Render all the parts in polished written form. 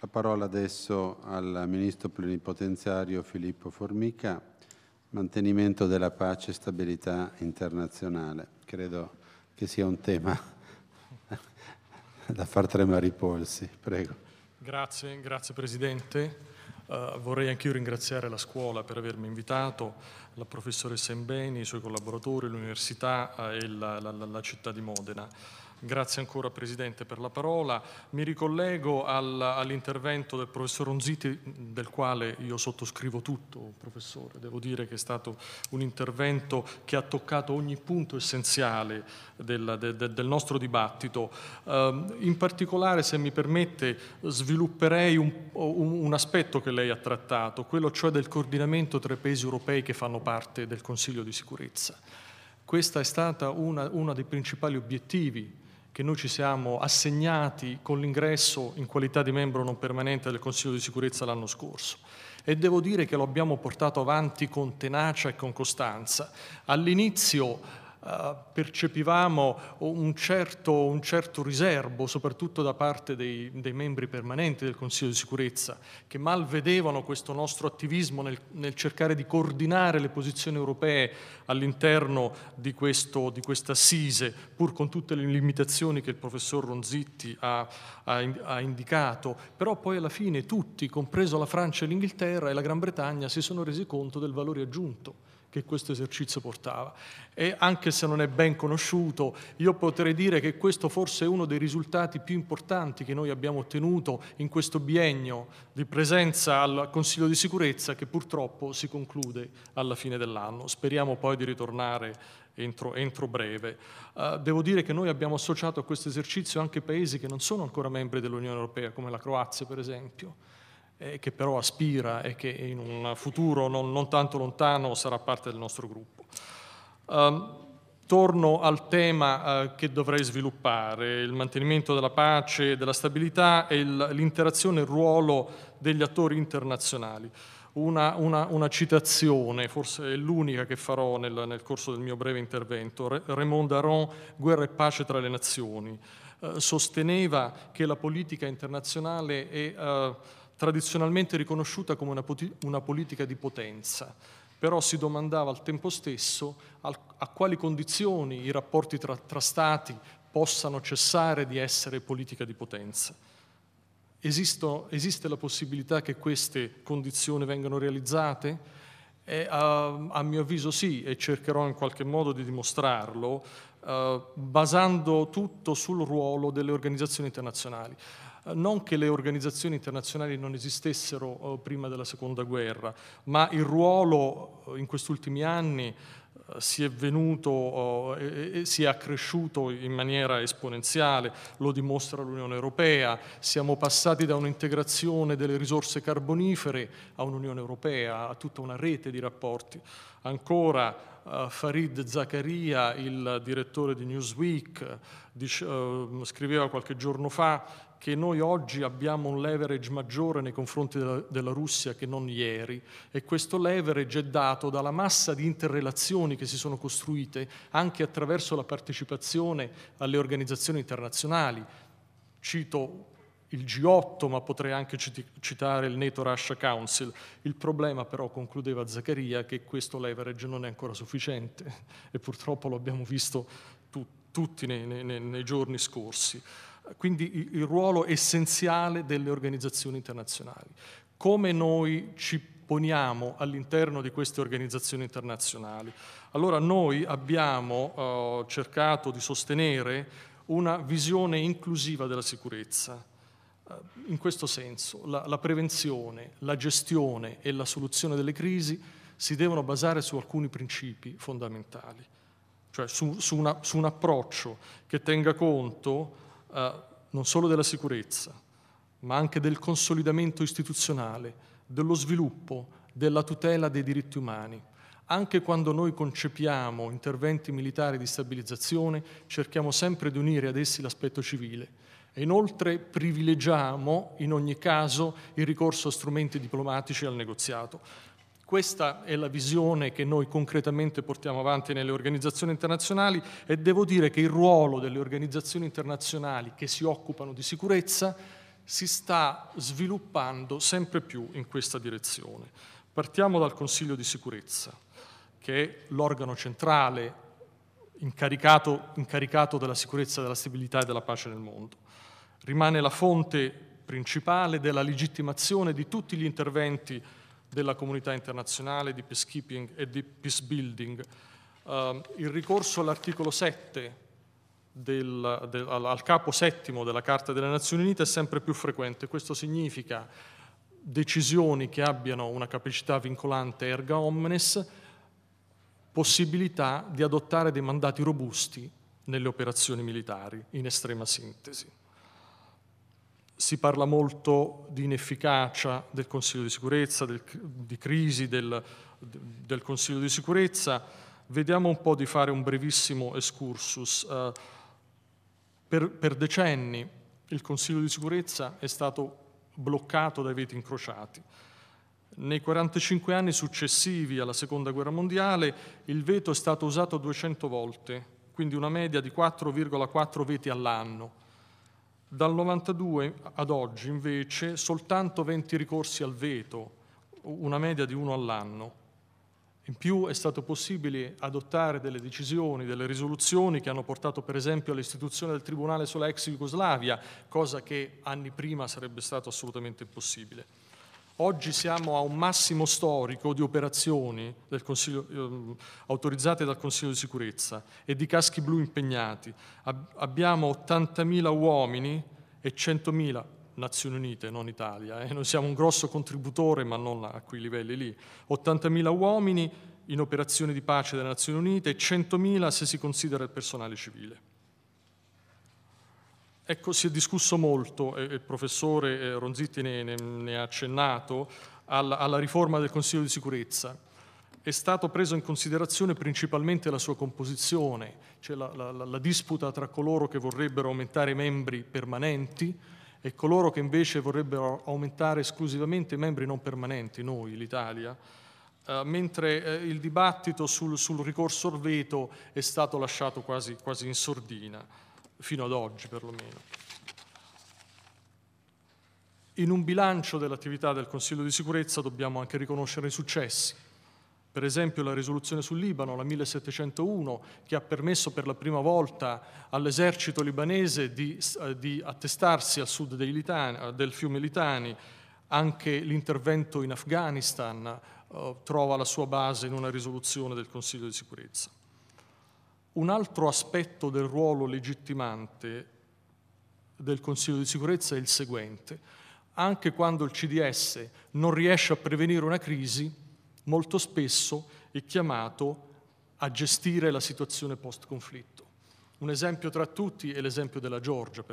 La parola adesso al Ministro Plenipotenziario Filippo Formica, mantenimento della pace e stabilità internazionale. Credo che sia un tema da far tremare i polsi. Prego. Grazie Presidente. Vorrei anch'io ringraziare la scuola per avermi invitato, la professoressa Imbeni, i suoi collaboratori, l'Università e la città di Modena. Grazie ancora Presidente per la parola. Mi ricollego all'intervento del professor Ronziti, del quale io sottoscrivo tutto, professore. Devo dire che è stato un intervento che ha toccato ogni punto essenziale del nostro dibattito. In particolare, se mi permette, svilupperei un aspetto che lei ha trattato, quello cioè del coordinamento tra i paesi europei che fanno parte del Consiglio di sicurezza. Questa è stata uno dei principali obiettivi che noi ci siamo assegnati con l'ingresso in qualità di membro non permanente del Consiglio di sicurezza l'anno scorso. E devo dire che lo abbiamo portato avanti con tenacia e con costanza. All'inizio percepivamo un certo riserbo, soprattutto da parte dei membri permanenti del Consiglio di sicurezza, che mal vedevano questo nostro attivismo nel cercare di coordinare le posizioni europee all'interno di questa assise, pur con tutte le limitazioni che il professor Ronzitti ha indicato. Però poi alla fine tutti, compreso la Francia e l'Inghilterra e la Gran Bretagna, si sono resi conto del valore aggiunto che questo esercizio portava. E anche se non è ben conosciuto, io potrei dire che questo forse è uno dei risultati più importanti che noi abbiamo ottenuto in questo biennio di presenza al Consiglio di sicurezza, che purtroppo si conclude alla fine dell'anno. Speriamo poi di ritornare entro breve. Devo dire che noi abbiamo associato a questo esercizio anche paesi che non sono ancora membri dell'Unione Europea, come la Croazia per esempio, che però aspira e che in un futuro non tanto lontano sarà parte del nostro gruppo. Torno al tema che dovrei sviluppare, il mantenimento della pace, della stabilità e l'interazione e il ruolo degli attori internazionali. Una citazione, forse è l'unica che farò nel corso del mio breve intervento. Raymond Aron, Guerra e pace tra le nazioni, sosteneva che la politica internazionale è tradizionalmente riconosciuta come una politica di potenza, però si domandava al tempo stesso a quali condizioni i rapporti tra Stati possano cessare di essere politica di potenza. Esiste la possibilità che queste condizioni vengano realizzate? A mio avviso sì, e cercherò in qualche modo di dimostrarlo, basando tutto sul ruolo delle organizzazioni internazionali. Non che le organizzazioni internazionali non esistessero prima della Seconda Guerra, ma il ruolo in questi ultimi anni si è accresciuto in maniera esponenziale, lo dimostra l'Unione Europea. Siamo passati da un'integrazione delle risorse carbonifere a un'Unione Europea, a tutta una rete di rapporti. Ancora Fareed Zakaria, il direttore di Newsweek, scriveva qualche giorno fa che noi oggi abbiamo un leverage maggiore nei confronti della Russia che non ieri, e questo leverage è dato dalla massa di interrelazioni che si sono costruite anche attraverso la partecipazione alle organizzazioni internazionali. Cito il G8, ma potrei anche citare il NATO-Russia Council. Il problema però, concludeva Zakaria, che questo leverage non è ancora sufficiente e purtroppo lo abbiamo visto tutti nei giorni scorsi. Quindi il ruolo essenziale delle organizzazioni internazionali. Come noi ci poniamo all'interno di queste organizzazioni internazionali? Allora noi abbiamo cercato di sostenere una visione inclusiva della sicurezza. In questo senso la prevenzione, la gestione e la soluzione delle crisi si devono basare su alcuni principi fondamentali, cioè su un approccio che tenga conto non solo della sicurezza, ma anche del consolidamento istituzionale, dello sviluppo, della tutela dei diritti umani. Anche quando noi concepiamo interventi militari di stabilizzazione, cerchiamo sempre di unire ad essi l'aspetto civile e inoltre privilegiamo in ogni caso il ricorso a strumenti diplomatici e al negoziato. Questa è la visione che noi concretamente portiamo avanti nelle organizzazioni internazionali, e devo dire che il ruolo delle organizzazioni internazionali che si occupano di sicurezza si sta sviluppando sempre più in questa direzione. Partiamo dal Consiglio di sicurezza, che è l'organo centrale incaricato della sicurezza, della stabilità e della pace nel mondo. Rimane la fonte principale della legittimazione di tutti gli interventi della comunità internazionale di peacekeeping e di peace building. Il ricorso all'articolo 7 al capo settimo della Carta delle Nazioni Unite è sempre più frequente. Questo significa decisioni che abbiano una capacità vincolante erga omnes, possibilità di adottare dei mandati robusti nelle operazioni militari, in estrema sintesi. Si parla molto di inefficacia del Consiglio di sicurezza, di crisi del Consiglio di sicurezza. Vediamo un po' di fare un brevissimo excursus. Per decenni il Consiglio di sicurezza è stato bloccato dai veti incrociati. Nei 45 anni successivi alla Seconda Guerra Mondiale il veto è stato usato 200 volte, quindi una media di 4,4 veti all'anno. Dal 92 ad oggi invece soltanto 20 ricorsi al veto, una media di 1 all'anno. In più è stato possibile adottare delle decisioni, delle risoluzioni che hanno portato per esempio all'istituzione del Tribunale sulla ex Jugoslavia, cosa che anni prima sarebbe stato assolutamente impossibile. Oggi siamo a un massimo storico di operazioni autorizzate dal Consiglio di sicurezza e di caschi blu impegnati. Abbiamo 80.000 uomini e 100.000 Nazioni Unite, non Italia. Noi siamo un grosso contributore, ma non a quei livelli lì. 80.000 uomini in operazioni di pace delle Nazioni Unite e 100.000 se si considera il personale civile. Ecco, si è discusso molto, e il professore Ronzitti ne ha accennato, alla riforma del Consiglio di sicurezza. È stato preso in considerazione principalmente la sua composizione, cioè la disputa tra coloro che vorrebbero aumentare i membri permanenti e coloro che invece vorrebbero aumentare esclusivamente i membri non permanenti, noi, l'Italia, mentre il dibattito sul ricorso al veto è stato lasciato quasi in sordina, fino ad oggi perlomeno. In un bilancio dell'attività del Consiglio di sicurezza dobbiamo anche riconoscere i successi. Per esempio la risoluzione sul Libano, la 1701, che ha permesso per la prima volta all'esercito libanese di attestarsi al sud del fiume Litani. Anche l'intervento in Afghanistan trova la sua base in una risoluzione del Consiglio di sicurezza. Un altro aspetto del ruolo legittimante del Consiglio di sicurezza è il seguente. Anche quando il CDS non riesce a prevenire una crisi, molto spesso è chiamato a gestire la situazione post-conflitto. Un esempio tra tutti è l'esempio della Georgia.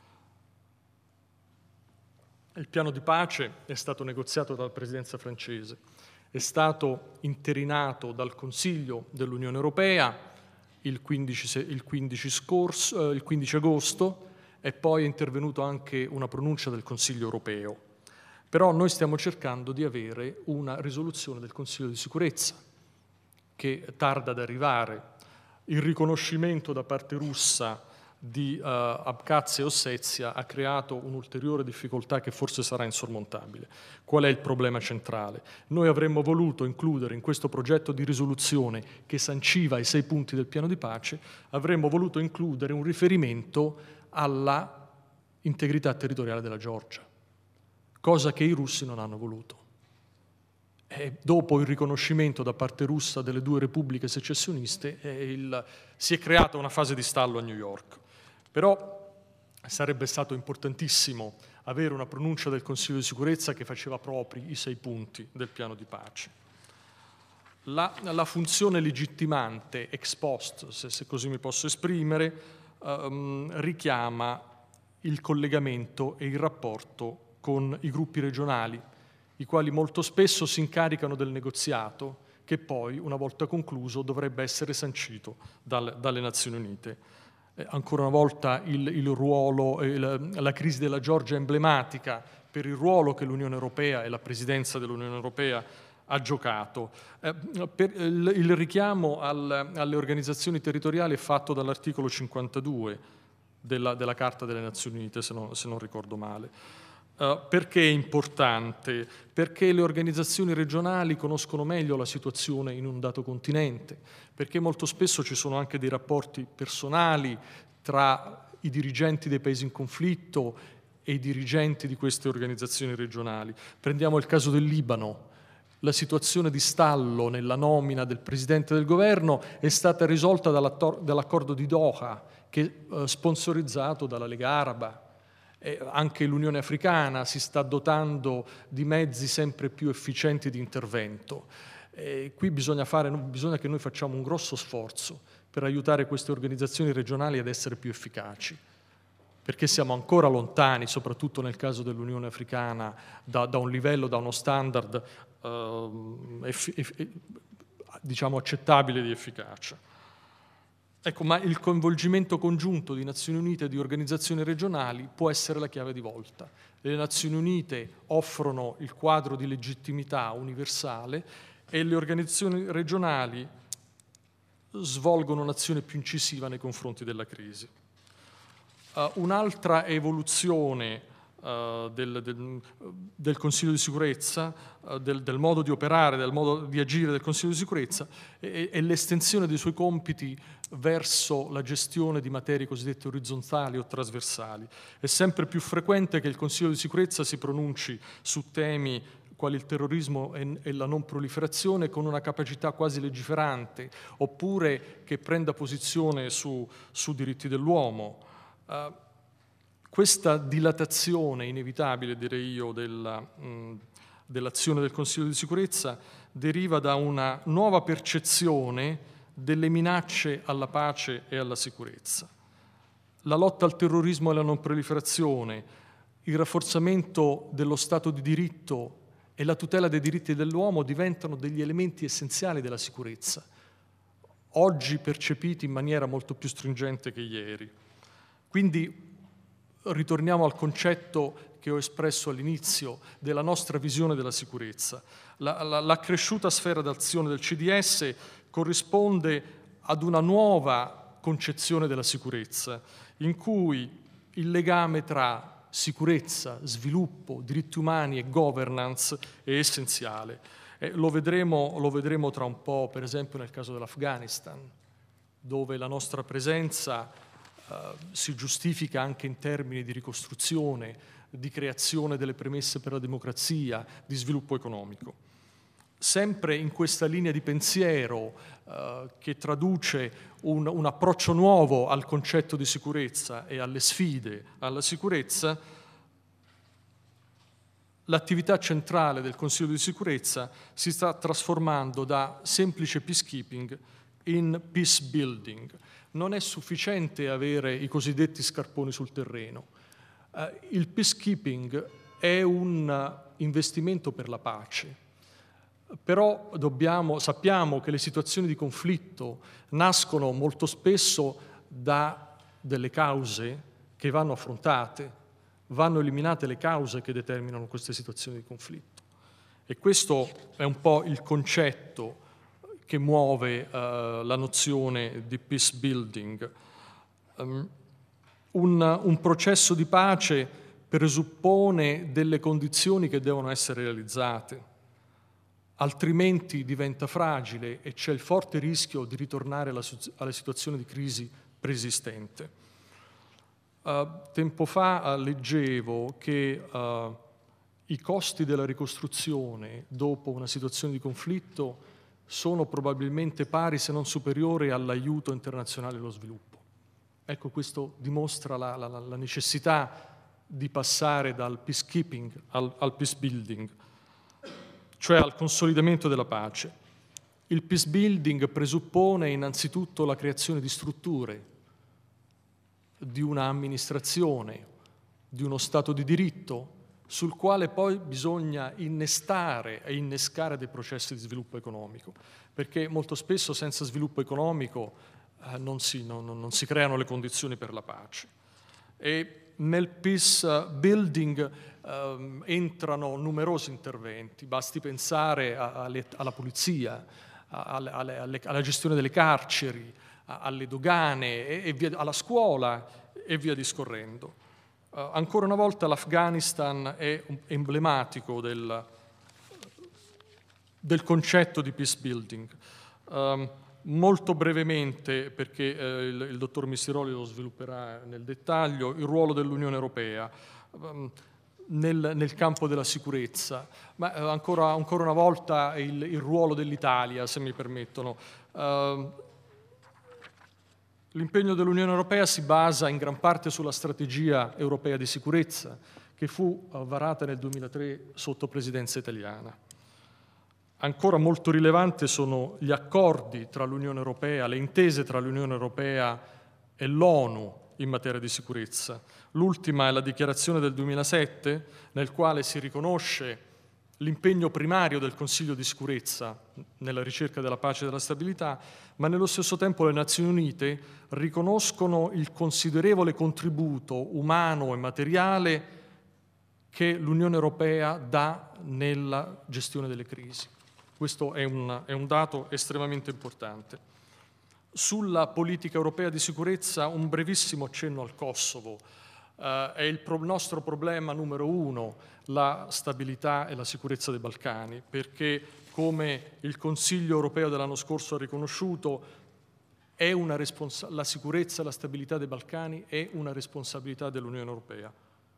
Il piano di pace è stato negoziato dalla Presidenza francese, è stato interinato dal Consiglio dell'Unione Europea il 15 agosto e poi è intervenuta anche una pronuncia del Consiglio europeo. Però noi stiamo cercando di avere una risoluzione del Consiglio di sicurezza che tarda ad arrivare. Il riconoscimento da parte russa di Abkhazia e Ossetia ha creato un'ulteriore difficoltà che forse sarà insormontabile. Qual è il problema centrale? Noi avremmo voluto includere in questo progetto di risoluzione che sanciva i 6 punti del piano di pace, avremmo voluto includere un riferimento alla integrità territoriale della Georgia, cosa che i russi non hanno voluto. E dopo il riconoscimento da parte russa delle 2 repubbliche secessioniste si è creata una fase di stallo a New York. Però sarebbe stato importantissimo avere una pronuncia del Consiglio di sicurezza che faceva propri i 6 punti del piano di pace. La funzione legittimante ex post, se così mi posso esprimere, richiama il collegamento e il rapporto con i gruppi regionali, i quali molto spesso si incaricano del negoziato che poi, una volta concluso, dovrebbe essere sancito dalle Nazioni Unite. Ancora una volta il ruolo, la crisi della Georgia è emblematica per il ruolo che l'Unione Europea e la Presidenza dell'Unione Europea ha giocato. Il richiamo alle organizzazioni territoriali è fatto dall'articolo 52 della Carta delle Nazioni Unite, se non ricordo male. Perché è importante? Perché le organizzazioni regionali conoscono meglio la situazione in un dato continente, perché molto spesso ci sono anche dei rapporti personali tra i dirigenti dei paesi in conflitto e i dirigenti di queste organizzazioni regionali. Prendiamo il caso del Libano. La situazione di stallo nella nomina del presidente del governo è stata risolta dall'accordo di Doha, che è sponsorizzato dalla Lega Araba. Anche l'Unione Africana si sta dotando di mezzi sempre più efficienti di intervento. Qui bisogna che noi facciamo un grosso sforzo per aiutare queste organizzazioni regionali ad essere più efficaci, perché siamo ancora lontani, soprattutto nel caso dell'Unione Africana, da un livello, da uno standard diciamo accettabile di efficacia. Ecco, ma il coinvolgimento congiunto di Nazioni Unite e di organizzazioni regionali può essere la chiave di volta. Le Nazioni Unite offrono il quadro di legittimità universale e le organizzazioni regionali svolgono un'azione più incisiva nei confronti della crisi. Un'altra evoluzione del Consiglio di sicurezza, del modo di operare, del modo di agire del Consiglio di sicurezza è l'estensione dei suoi compiti verso la gestione di materie cosiddette orizzontali o trasversali. È sempre più frequente che il Consiglio di sicurezza si pronunci su temi quali il terrorismo e la non proliferazione con una capacità quasi legiferante, oppure che prenda posizione su diritti dell'uomo. Questa dilatazione inevitabile, direi io, dell'azione del Consiglio di sicurezza deriva da una nuova percezione delle minacce alla pace e alla sicurezza. La lotta al terrorismo e alla non proliferazione, il rafforzamento dello Stato di diritto e la tutela dei diritti dell'uomo diventano degli elementi essenziali della sicurezza, oggi percepiti in maniera molto più stringente che ieri. Quindi ritorniamo al concetto che ho espresso all'inizio della nostra visione della sicurezza. L'accresciuta sfera d'azione del CDS corrisponde ad una nuova concezione della sicurezza, in cui il legame tra sicurezza, sviluppo, diritti umani e governance è essenziale. Lo vedremo tra un po', per esempio nel caso dell'Afghanistan, dove la nostra presenza si giustifica anche in termini di ricostruzione, di creazione delle premesse per la democrazia, di sviluppo economico. Sempre in questa linea di pensiero che traduce un approccio nuovo al concetto di sicurezza e alle sfide alla sicurezza, l'attività centrale del Consiglio di sicurezza si sta trasformando da semplice peacekeeping in peace building. Non è sufficiente avere i cosiddetti scarponi sul terreno. Il peacekeeping è un investimento per la pace, però sappiamo che le situazioni di conflitto nascono molto spesso da delle cause che vanno affrontate, vanno eliminate le cause che determinano queste situazioni di conflitto. E questo è un po' il concetto che muove la nozione di peace building. Un processo di pace presuppone delle condizioni che devono essere realizzate, altrimenti diventa fragile e c'è il forte rischio di ritornare alla situazione di crisi preesistente. Tempo fa leggevo che i costi della ricostruzione dopo una situazione di conflitto sono probabilmente pari, se non superiori, all'aiuto internazionale allo sviluppo. Ecco, questo dimostra la necessità di passare dal peacekeeping al peace building, cioè al consolidamento della pace. Il peace building presuppone innanzitutto la creazione di strutture, di una amministrazione, di uno Stato di diritto, sul quale poi bisogna innestare e innescare dei processi di sviluppo economico, perché molto spesso senza sviluppo economico non si creano le condizioni per la pace. E nel peace building entrano numerosi interventi, basti pensare alla polizia, alla gestione delle carceri, alle dogane, alla scuola e via discorrendo. Ancora una volta l'Afghanistan è emblematico del concetto di peace building. Molto brevemente, perché il dottor Missiroli lo svilupperà nel dettaglio, il ruolo dell'Unione Europea nel campo della sicurezza, ma ancora una volta il ruolo dell'Italia, se mi permettono. L'impegno dell'Unione Europea si basa in gran parte sulla strategia europea di sicurezza, che fu varata nel 2003 sotto presidenza italiana. Ancora molto rilevante sono gli accordi tra l'Unione Europea, le intese tra l'Unione Europea e l'ONU in materia di sicurezza. L'ultima è la dichiarazione del 2007, nel quale si riconosce l'impegno primario del Consiglio di sicurezza nella ricerca della pace e della stabilità, ma nello stesso tempo le Nazioni Unite riconoscono il considerevole contributo umano e materiale che l'Unione Europea dà nella gestione delle crisi. Questo è un dato estremamente importante. Sulla politica europea di sicurezza un brevissimo accenno al Kosovo. È il nostro problema numero uno, la stabilità e la sicurezza dei Balcani, perché come il Consiglio europeo dell'anno scorso ha riconosciuto, la sicurezza e la stabilità dei Balcani è una responsabilità dell'Unione Europea.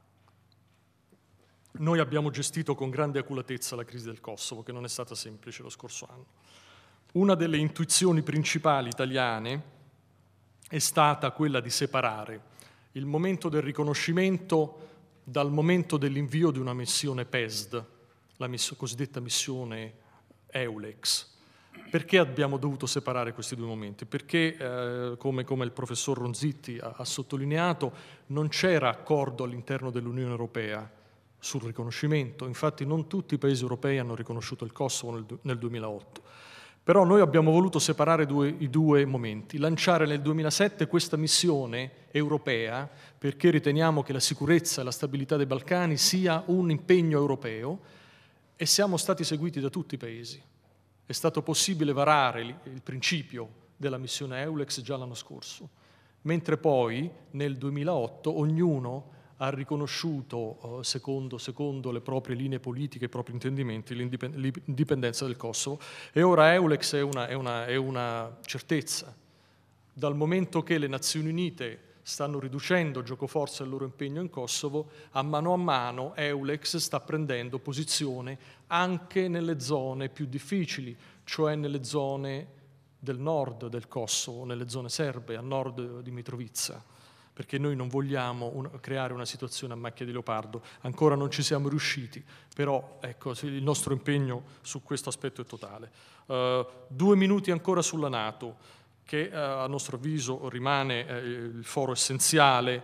Noi abbiamo gestito con grande aculatezza la crisi del Kosovo, che non è stata semplice lo scorso anno. Una delle intuizioni principali italiane è stata quella di separare il momento del riconoscimento dal momento dell'invio di una missione PESD, la cosiddetta missione EULEX. Perché abbiamo dovuto separare questi due momenti? Perché, come il professor Ronzitti ha sottolineato, non c'era accordo all'interno dell'Unione Europea sul riconoscimento. Infatti non tutti i paesi europei hanno riconosciuto il Kosovo nel 2008. Però noi abbiamo voluto separare i due momenti, lanciare nel 2007 questa missione europea perché riteniamo che la sicurezza e la stabilità dei Balcani sia un impegno europeo e siamo stati seguiti da tutti i paesi. È stato possibile varare il principio della missione EULEX già l'anno scorso, mentre poi nel 2008 ognuno ha riconosciuto, secondo le proprie linee politiche, i propri intendimenti, l'indipendenza del Kosovo. E ora EULEX è una certezza. Dal momento che le Nazioni Unite stanno riducendo giocoforza il loro impegno in Kosovo, a mano EULEX sta prendendo posizione anche nelle zone più difficili, cioè nelle zone del nord del Kosovo, nelle zone serbe, a nord di Mitrovica, perché noi non vogliamo creare una situazione a macchia di leopardo. Ancora non ci siamo riusciti, però ecco, il nostro impegno su questo aspetto è totale. 2 minuti ancora sulla NATO, che a nostro avviso rimane il foro essenziale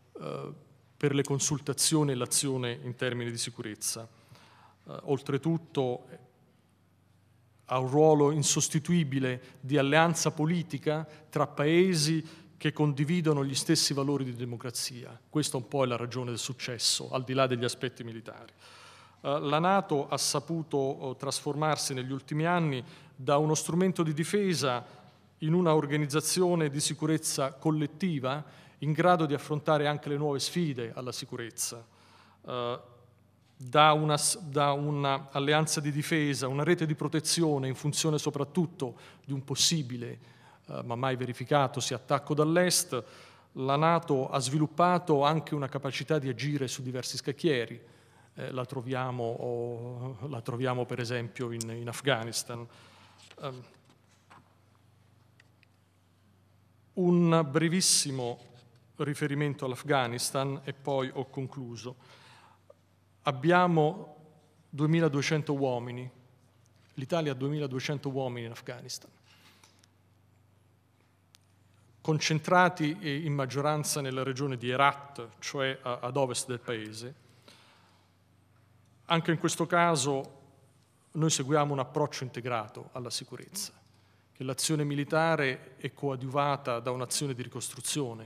per le consultazioni e l'azione in termini di sicurezza. Oltretutto ha un ruolo insostituibile di alleanza politica tra paesi che condividono gli stessi valori di democrazia. Questa un po' è la ragione del successo, al di là degli aspetti militari. La NATO ha saputo trasformarsi negli ultimi anni da uno strumento di difesa in una organizzazione di sicurezza collettiva in grado di affrontare anche le nuove sfide alla sicurezza. Da una alleanza di difesa, una rete di protezione in funzione soprattutto di un possibile ma mai verificatosi attacco dall'est, la NATO ha sviluppato anche una capacità di agire su diversi scacchieri. La troviamo per esempio in Afghanistan. Un brevissimo riferimento all'Afghanistan e poi ho concluso. Abbiamo 2.200 uomini, l'Italia ha 2.200 uomini in Afghanistan, concentrati in maggioranza nella regione di Herat, cioè ad ovest del paese. Anche in questo caso noi seguiamo un approccio integrato alla sicurezza, che l'azione militare è coadiuvata da un'azione di ricostruzione.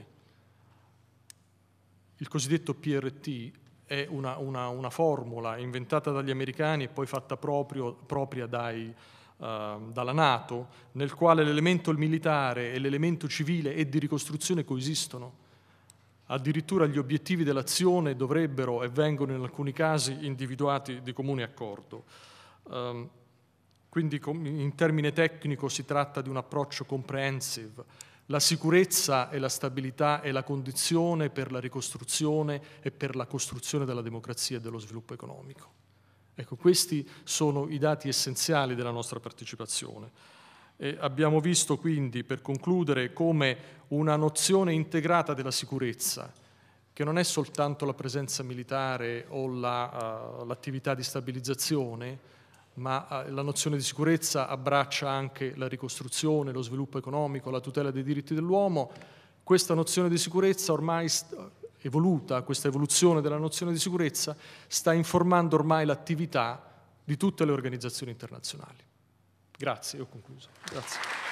Il cosiddetto PRT è una formula inventata dagli americani e poi fatta propria dai dalla NATO, nel quale l'elemento militare e l'elemento civile e di ricostruzione coesistono. Addirittura gli obiettivi dell'azione dovrebbero e vengono in alcuni casi individuati di comune accordo. Quindi in termine tecnico si tratta di un approccio comprehensive. La sicurezza e la stabilità è la condizione per la ricostruzione e per la costruzione della democrazia e dello sviluppo economico. Ecco, questi sono i dati essenziali della nostra partecipazione. E abbiamo visto quindi, per concludere, come una nozione integrata della sicurezza, che non è soltanto la presenza militare o l'attività di stabilizzazione, ma la nozione di sicurezza abbraccia anche la ricostruzione, lo sviluppo economico, la tutela dei diritti dell'uomo. Questa nozione di sicurezza ormai evoluta, questa evoluzione della nozione di sicurezza sta informando ormai l'attività di tutte le organizzazioni internazionali. Grazie, ho concluso. Grazie.